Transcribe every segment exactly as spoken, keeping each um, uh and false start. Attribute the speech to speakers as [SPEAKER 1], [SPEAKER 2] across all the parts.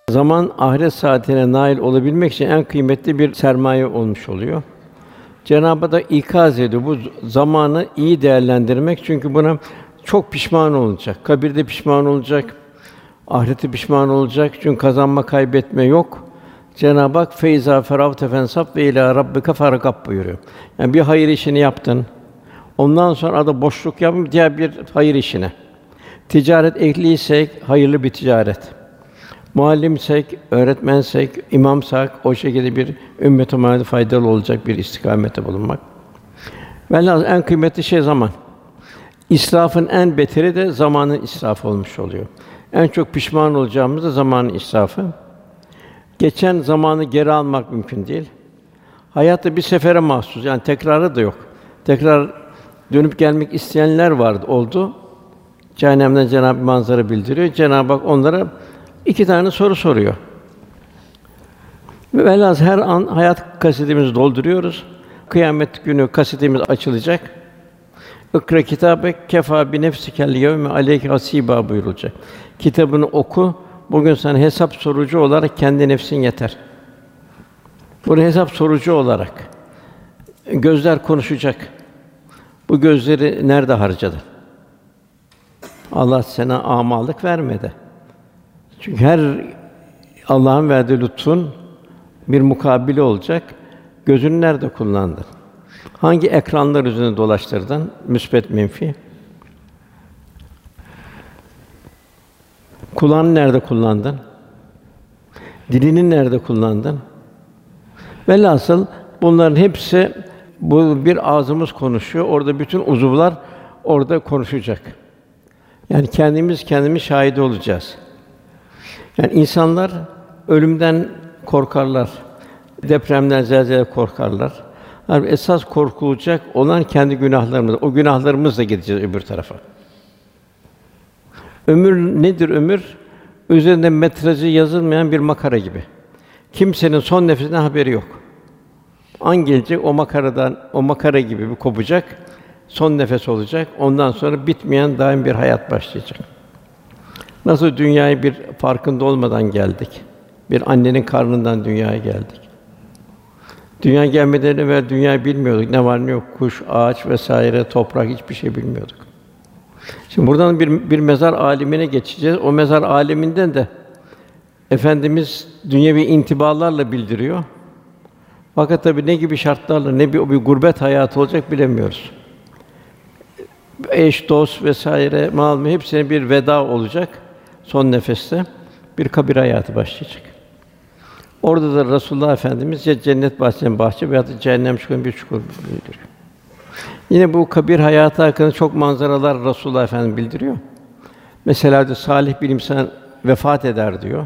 [SPEAKER 1] Zaman ahiret saadetine nail olabilmek için en kıymetli bir sermaye olmuş oluyor. Cenab-ı Hak da ikaz ediyor bu zamanı iyi değerlendirmek çünkü buna çok pişman olacak. Kabirde pişman olacak, ahirette pişman olacak. Çünkü kazanma, kaybetme yok. Cenab-ı Hak feyza feravte fensab ve ila rabbike fargab buyuruyor. Yani bir hayır işini yaptın. Ondan sonra da boşluk yapıp diğer bir hayır işine. Ticaret ehliysek hayırlı bir ticaret. Muallimsek, öğretmensek, imamsak o şekilde bir ümmet-i Muhammed'e faydalı olacak bir istikamette bulunmak. Velhâsıl en kıymetli şey zaman. İsrafın en beteri de zamanın israfı olmuş oluyor. En çok pişman olacağımız da zamanın israfı. Geçen zamanı geri almak mümkün değil. Hayatta bir sefere mahsus, yani tekrarı da yok. Tekrar dönüp gelmek isteyenler vardı, oldu. Cehennemden Cenab-ı Hak manzara bildiriyor. Cenab-ı Hak onlara iki tane soru soruyor. Ve velhâsıl her an hayat kasetimizi dolduruyoruz. Kıyamet günü kasetimiz açılacak. İkra kitâbek kefâ bi nefsikel yevme aleyke hasîbâ buyurulacak. Kitabını oku. Bugün sana hesap sorucu olarak kendi nefsin yeter. Bunu hesap sorucu olarak gözler konuşacak. Bu gözleri nerede harcadın? Allah sana âmâlık vermedi. Çünkü her Allah'ın verdiği lütfun bir mukabili olacak. Gözünü nerede kullandın? Hangi ekranlar üzerinde dolaştırdın? Müsbet, menfi. Kulağını nerede kullandın? Dilini nerede kullandın? Velhasıl bunların hepsi bu bir ağzımız konuşuyor. Orada bütün uzuvlar orada konuşacak. Yani kendimiz kendimiz şahidi olacağız. Yani insanlar ölümden korkarlar. Depremden, zelzeleden korkarlar. Halbuki esas korkulacak olan kendi günahlarımız. O günahlarımızla gideceğiz öbür tarafa. Ömür nedir ömür? Üzerinde metrajı yazılmayan bir makara gibi. Kimsenin son nefesinden haberi yok. An gelecek o makaradan, o makara gibi bir kopacak. Son nefes olacak. Ondan sonra bitmeyen daim bir hayat başlayacak. Nasıl dünyaya bir farkında olmadan geldik. Bir annenin karnından dünyaya geldik. Dünya gelmeden evvel dünyayı bilmiyorduk. Ne var ne yok, kuş, ağaç vesaire, toprak hiçbir şey bilmiyorduk. Şimdi buradan bir bir mezar âlimine geçeceğiz. O mezar âliminden de Efendimiz dünyevi intibalarla bildiriyor. Fakat tabii ne gibi şartlarla, ne bir, bir gurbet hayatı olacak bilemiyoruz. Eş, dost vesaire, mal mülk hepsine bir veda olacak. Son nefeste bir kabir hayatı başlayacak. Orada da Resulullah Efendimiz ya cennet bahçesinin bahçe veya da cehennem çukurunun bir çukur bildiriyor. Yine bu kabir hayatı hakkında çok manzaralar Resulullah Efendimiz bildiriyor. Mesela diyor, salih bir insan vefat eder diyor.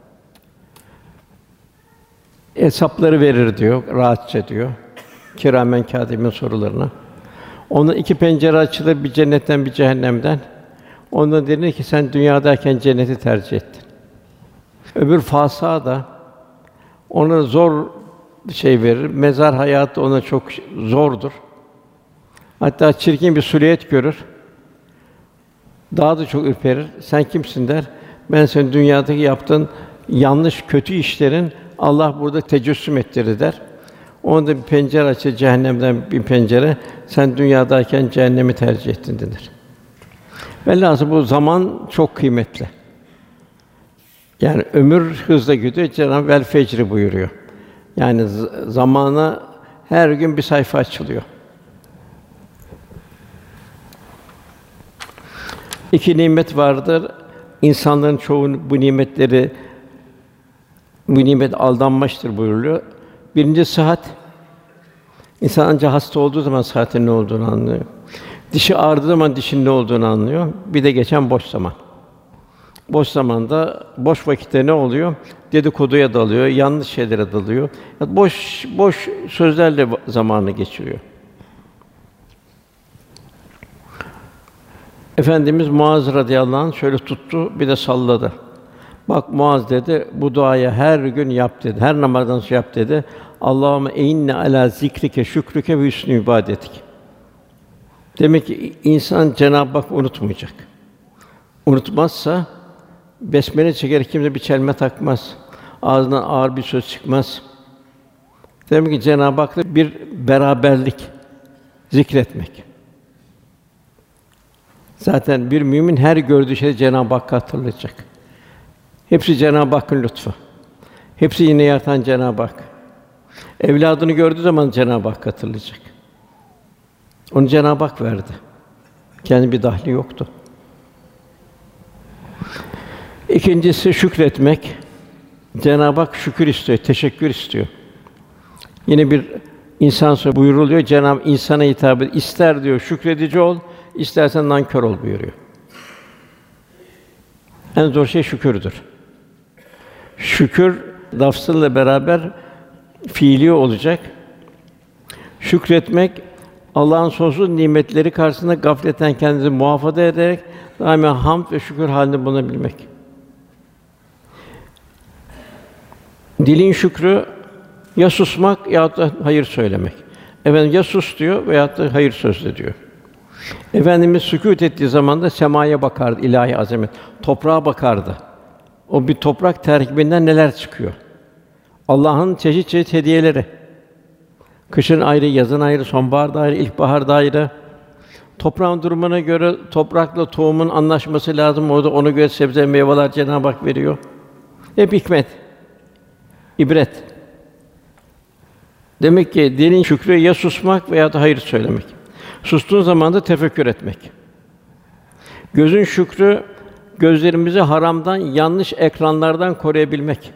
[SPEAKER 1] Hesapları verir diyor, rahatça diyor. Kiramen kâtibin sorularına. Ona iki pencere açılır, bir cennetten bir cehennemden. Ona denir ki sen dünyadayken cenneti tercih ettin. Öbür fasa da ona zor şey verir. Mezar hayatı ona çok zordur. Hatta çirkin bir silüet görür. Daha da çok ürperir. Sen kimsin der. Ben senin dünyadaki yaptığın yanlış, kötü işlerin Allah burada tecessüm ettirir der. Onda bir pencere açar, cehennemden bir pencere. Sen dünyadayken cehennemi tercih ettin denir. Velhâsıl bu zaman çok kıymetli. Yani ömür hızla gidiyor. Cenab-ı Vel fecri buyuruyor. Yani z- zamana her gün bir sayfa açılıyor. İki nimet vardır. İnsanların çoğu bu nimetleri bu nimet aldanmıştır buyuruluyor. Birinci sıhhat. İnsan ancak hasta olduğu zaman sıhhatin ne olduğunu anlıyor. Dişi ağrıdığı zaman dişin ne olduğunu anlıyor. Bir de geçen boş zaman. Boş zamanda, boş vakitte ne oluyor? Dedikoduya dalıyor, yanlış şeylere dalıyor. Boş boş sözlerle zamanını geçiriyor. Efendimiz Muaz radıyallahu anh şöyle tuttu, bir de salladı. Bak Muaz dedi, bu duayı her gün yap dedi. Her namazdan sonra yap dedi. Allahümme eynne alâ zikrike, şükrüke ve hüsnü ibadetik. Demek ki insan Cenab-ı Hak unutmayacak. Unutmazsa Besmele çekerek kimse bir çelme takmaz. Ağzından ağır bir söz çıkmaz. Demek ki Cenab-ı Hak'la bir beraberlik zikretmek. Zaten bir mümin her gördüğü şeyi Cenab-ı Hakk'ı hatırlayacak. Hepsi Cenab-ı Hakk'ın lütfu. Hepsi yine yaratan Cenab-ı Hak. Evladını gördüğü zaman Cenab-ı Hakk'ı hatırlayacak. Onu Cenab-ı Hak verdi. Kendi bir dahli yoktu. İkincisi şükretmek. Cenab-ı Hak şükür istiyor, teşekkür istiyor. Yine bir insan sözü buyuruluyor. Cenab-ı insana hitap ediyor. İster diyor şükredici ol, istersen nankör ol buyuruyor. En zor şey şükürdür. Şükür lafzıyla beraber fiili olacak. Şükretmek Allah'ın sonsuz nimetleri karşısında gafletten kendinizi muhafaza ederek daima hamd ve şükür halinde bulunabilmek. Dilin şükrü ya susmak ya da hayır söylemek. Efendim ya sus diyor veya da hayır sözle diyor. Efendimiz sükût ettiği zaman da semaya bakardı, ilahi azamet. Toprağa bakardı. O bir toprak terkibinden neler çıkıyor? Allah'ın çeşit çeşit hediyeleri. Kışın ayrı, yazın ayrı, sonbaharda ayrı, ilkbaharda ayrı. Toprağın durumuna göre toprakla tohumun anlaşması lazım. Orada ona göre sebze, meyveler Cenab-ı Hak veriyor. Hep hikmet, ibret. Demek ki dilin şükrü ya susmak veya da hayır söylemek. Sustuğun zaman da tefekkür etmek. Gözün şükrü gözlerimizi haramdan, yanlış ekranlardan koruyabilmek.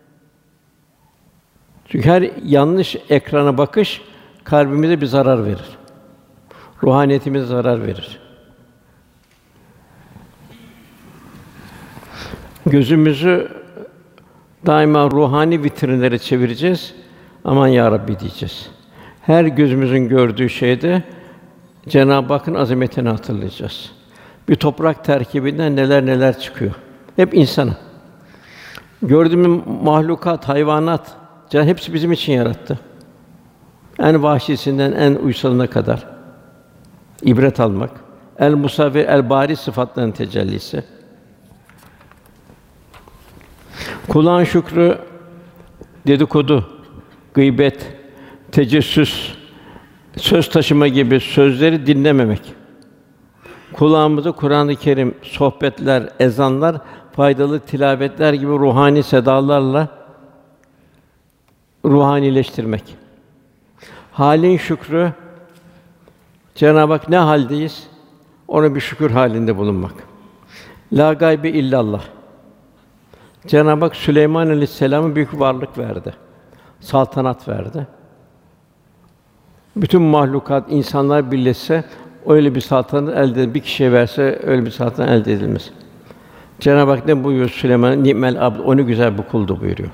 [SPEAKER 1] Çünkü her yanlış ekrana bakış kalbimize bir zarar verir. Ruhaniyetimize zarar verir. Gözümüzü daima ruhani vitrinlere çevireceğiz. Aman ya Rabbi diyeceğiz. Her gözümüzün gördüğü şeyde Cenab-ı Hakk'ın azametini hatırlayacağız. Bir toprak terkibinden neler neler çıkıyor. Hep insana. Gördüğümüz mahlukat, hayvanat, Cenab-ı hepsi bizim için yarattı. En vahşisinden en uysalına kadar ibret almak. El musavvir, el bari sıfatlarının tecellisi. Kulağın şükrü dedikodu, gıybet, tecessüs, söz taşıma gibi sözleri dinlememek. Kulağımızı Kur'an-ı Kerim, sohbetler, ezanlar, faydalı tilavetler gibi ruhani sedalarla ruhanileştirmek. Halin şükrü, Cenab-ı Hak ne haldeyiz? Ona bir şükür halinde bulunmak. La gaybe illallah. Cenab-ı Hak Süleyman Aleyhisselam'a büyük varlık verdi. Saltanat verdi. Bütün mahlukat, insanlar birleşse öyle bir saltanat elde edilmez. Bir kişiye verse öyle bir saltanat elde edilmez. Cenab-ı Hak ne buyuruyor Süleyman'a? Ni'mel abd, o ne güzel bir kuldu buyuruyor.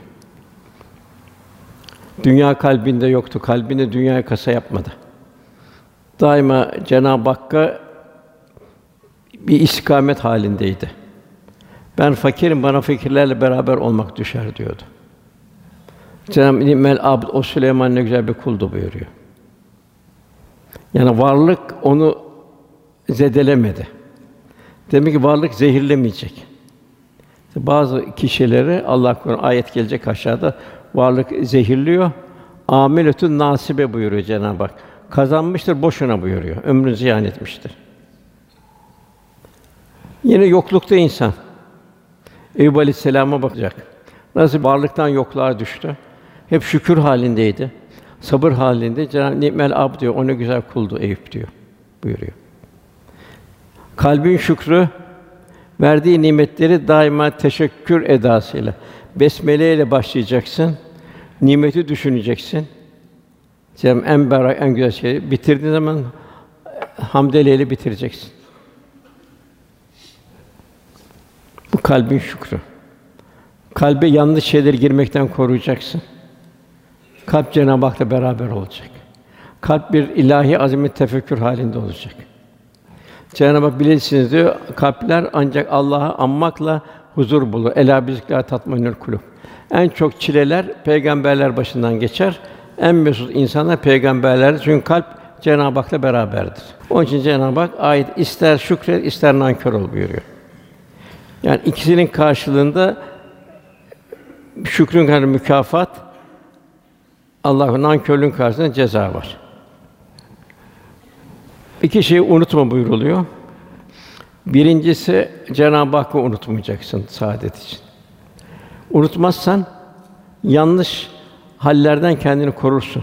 [SPEAKER 1] Dünya kalbinde yoktu. Kalbinde dünyaya kasa yapmadı. Daima Cenab-ı Hakk'a bir istikamet halindeydi. Ben fakirim, bana fakirlerle beraber olmak düşer diyordu. Cenab-ı Ni'mel abd, o Süleyman ne güzel bir kuldu buyuruyor. Yani varlık onu zedelemedi. Demek ki varlık zehirlemeyecek. Bazı kişileri Allah korusun ayet gelecek aşağıda varlık zehirliyor. Âmiletün nâsibe buyuruyor Cenab-ı Hak. Kazanmıştır boşuna buyuruyor. Ömrünü ziyan etmiştir. Yine yoklukta insan Eyüp Aleyhisselam'a bakacak. Nasıl varlıktan yokluğa düştü? Hep şükür halindeydi. Sabır halinde Cenab-ı Ni'mel abd diyor. O ne güzel kuldu Eyüp diyor. Buyuruyor. Kalbin şükrü verdiği nimetleri daima teşekkür edasıyla, besmele ile başlayacaksın. Nimeti düşüneceksin. Cenab-ı en berrak, en güzel şeyi bitirdiğin zaman hamdele ile bitireceksin. Bu kalbin şükrü. Kalbe yanlış şeyler girmekten koruyacaksın. Kalp Cenab-ı Hak'la beraber olacak. Kalp bir ilahi azamet tefekkür halinde olacak. Cenab-ı Hak bilirsiniz diyor, kalpler ancak Allah'ı anmakla huzur bulur. Elâ bizikrâ tatma'innul kulûb. En çok çileler peygamberler başından geçer. En mesut insanlar peygamberlerdir. Çünkü kalp Cenab-ı Hak'la beraberdir. Onun için Cenab-ı Hak ayet ister şükret, ister nankör ol buyuruyor. Yani ikisinin karşılığında şükrün karşılığında mükafat, Allah'ın nankörlüğün karşısında ceza var. İki şeyi unutma buyuruluyor. Birincisi Cenab-ı Hakk'ı unutmayacaksın saadet için. Unutmazsan yanlış hallerden kendini korursun.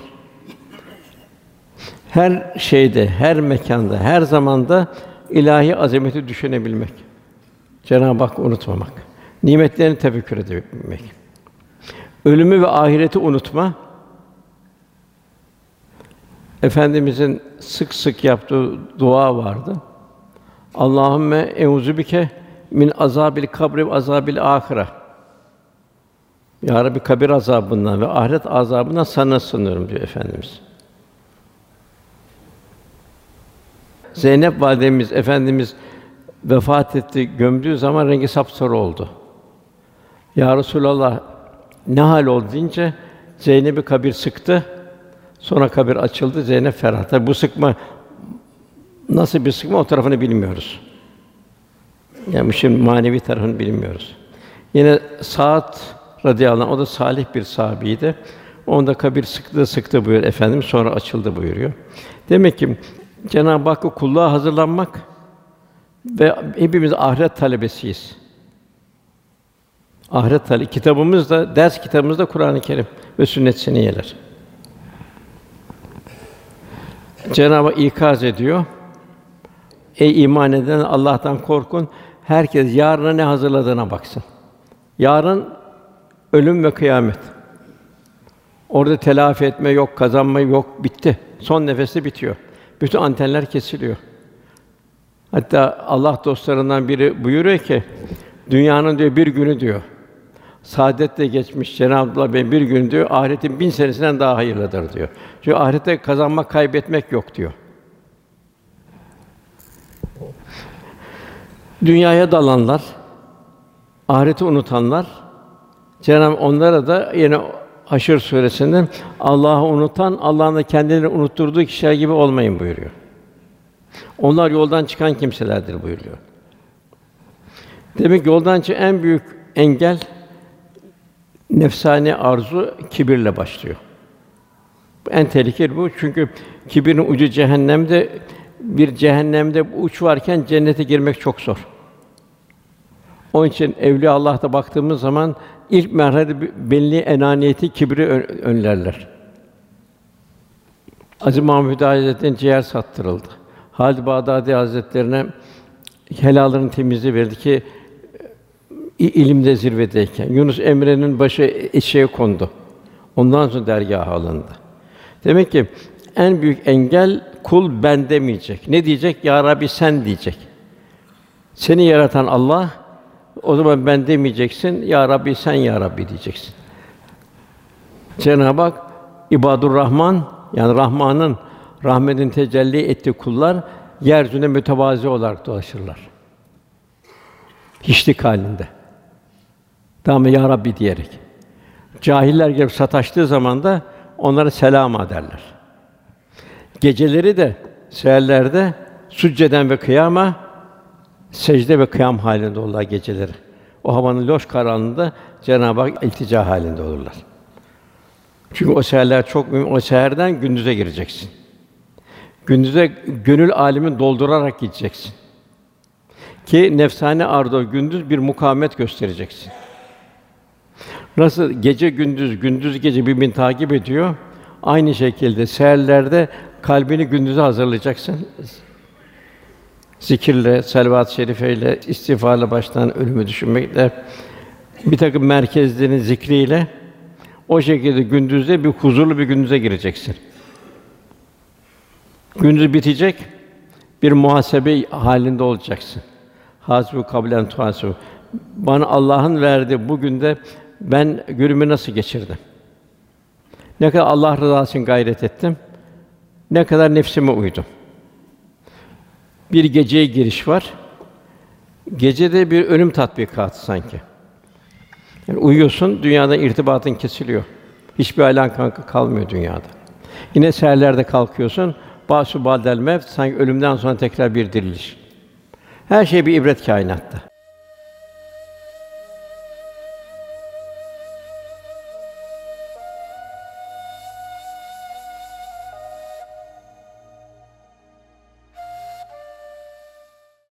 [SPEAKER 1] Her şeyde, her mekanda, her zamanda ilahi azameti düşünebilmek. Cenab-ı Hakk'ı unutmamak. Nimetlerini tefekkür edebilmek. Ölümü ve ahireti unutma. Efendimizin sık sık yaptığı dua vardı. Allahümme euzubike min azabil kabri ve azabil ahire. Ya Rabbi, kabir azabından ve ahiret azabından sana sığınıyorum diyor Efendimiz. Zeynep validemiz Efendimiz vefat etti, gömdüğü zaman rengi sapsarı oldu. Ya Resulallah, ne hal oldu deyince Zeynep'i kabir sıktı. Sonra kabir açıldı, Zeynep ferah. Tabi bu sıkma nasıl bir sıkma, o tarafını bilmiyoruz. Yani şimdi manevi tarafını bilmiyoruz. Yine Sa'd radıyallahu anh, o da salih bir sahabiydi. Onda kabir sıktı sıktı buyuruyor Efendimiz, sonra açıldı buyuruyor. Demek ki Cenab-ı Hakk'a kulluğa hazırlanmak ve hepimiz ahiret talebesiyiz. Ahiret talebi. Kitabımız da, ders kitabımız da Kur'an-ı Kerim ve sünnet-i seniyyeler. Cenab-ı Hak ikaz ediyor. Ey iman eden, Allah'tan korkun. Herkes yarına ne hazırladığına baksın. Yarın ölüm ve kıyamet. Orada telafi etme yok, kazanma yok, bitti. Son nefeste bitiyor. Bütün antenler kesiliyor. Hatta Allah dostlarından biri buyuruyor ki, dünyanın diyor bir günü diyor, saadetle geçmiş Cenab-ı Allah Bey bir gün diyor, ahiretin bin senesinden daha hayırlıdır diyor. Çünkü ahirette kazanmak, kaybetmek yok diyor. Dünyaya dalanlar, ahireti unutanlar, Cenab-ı onlara da yine Haşr suresinde Allah'ı unutan, Allah'ın da kendilerini unutturduğu kişiler gibi olmayın buyuruyor. Onlar yoldan çıkan kimselerdir buyuruyor. Demek ki yoldan çıkan en büyük engel nefsani arzu, kibirle başlıyor. En tehlikeli bu, çünkü kibrin ucu cehennemde, bir cehennemde bu uç varken cennete girmek çok zor. Onun için evliya Allah'ta baktığımız zaman ilk merhale belli enaniyeti, kibri önlerler. Aziz Mahmud Hazretleri'nin ciğer sattırıldı. Halid Bağdadi Hazretlerine helalların temizliği verildi ki ilimde zirvedeyken. Yunus Emre'nin başı eşeğe kondu. Ondan sonra dergâha alındı. Demek ki en büyük engel kul ben demeyecek. Ne diyecek? Ya Rabbi sen diyecek. Seni yaratan Allah, o zaman ben demeyeceksin. Ya Rabbi sen ya Rabbi diyeceksin. Cenab-ı Hak İbadur Rahman, yani Rahman'ın rahmetin tecelli ettiği kullar yeryüzünde mütevazı olarak dolaşırlar. Hiçlik halinde. Tamam ya Rabbi diyerek. Cahiller gelip sataştığı zaman da onlara selam derler. Geceleri de seherlerde sücceden ve kıyama, secde ve kıyam halinde olurlar geceleri. O havanın loş karanlığında Cenab-ı Hak iltica halinde olurlar. Çünkü o seherler çok mühim. O seherden gündüze gireceksin. Gündüze gönül âlemi doldurarak gideceksin. Ki nefsane arzu gündüz bir mukavemet göstereceksin. Nasıl gece gündüz, gündüz gece birbirini takip ediyor, aynı şekilde seherlerde kalbini gündüze hazırlayacaksın. Zikirle, selvat-ı şerifeyle, istiğfarla baştan ölümü düşünmekle, bir takım merkezlerin zikriyle o şekilde gündüzde bir huzurlu bir gündüze gireceksin. Gündüz bitecek, bir muhasebe halinde olacaksın. Hâsibû kablen tuhâsibû. Bana Allah'ın verdiği bugün de ben günümü nasıl geçirdim? Ne kadar Allah rızası için gayret ettim? Ne kadar nefsime uydum? Bir geceye giriş var. Gecede bir ölüm tatbikatı sanki. Yani uyuyorsun, dünyada irtibatın kesiliyor. Hiçbir alakan kalmıyor dünyada. Yine seherlerde kalkıyorsun, bâsü ba'del mevt, sanki ölümden sonra tekrar bir diriliş. Her şey bir ibret kainatta.